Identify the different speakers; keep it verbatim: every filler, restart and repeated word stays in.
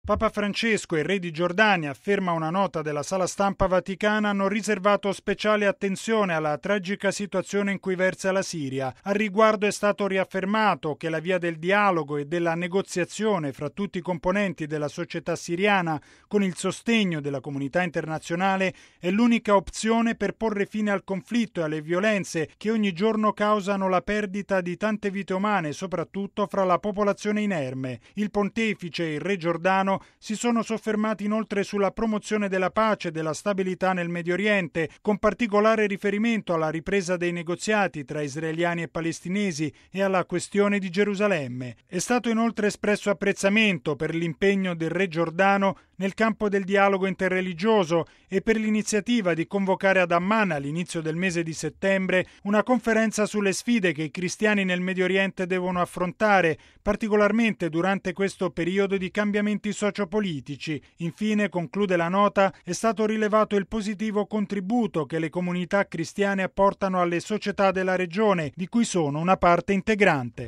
Speaker 1: Papa Francesco e il re di Giordania, afferma una nota della sala stampa vaticana, hanno riservato speciale attenzione alla tragica situazione in cui versa la Siria. Al riguardo è stato riaffermato che la via del dialogo e della negoziazione fra tutti i componenti della società siriana, con il sostegno della comunità internazionale, è l'unica opzione per porre fine al conflitto e alle violenze che ogni giorno causano la perdita di tante vite umane, soprattutto fra la popolazione inerme. Il pontefice e il re Giordano si sono soffermati inoltre sulla promozione della pace e della stabilità nel Medio Oriente, con particolare riferimento alla ripresa dei negoziati tra israeliani e palestinesi e alla questione di Gerusalemme. È stato inoltre espresso apprezzamento per l'impegno del re Giordano nel campo del dialogo interreligioso e per l'iniziativa di convocare ad Amman all'inizio del mese di settembre una conferenza sulle sfide che i cristiani nel Medio Oriente devono affrontare, particolarmente durante questo periodo di cambiamenti sociopolitici. Infine, conclude la nota, è stato rilevato il positivo contributo che le comunità cristiane apportano alle società della regione, di cui sono una parte integrante.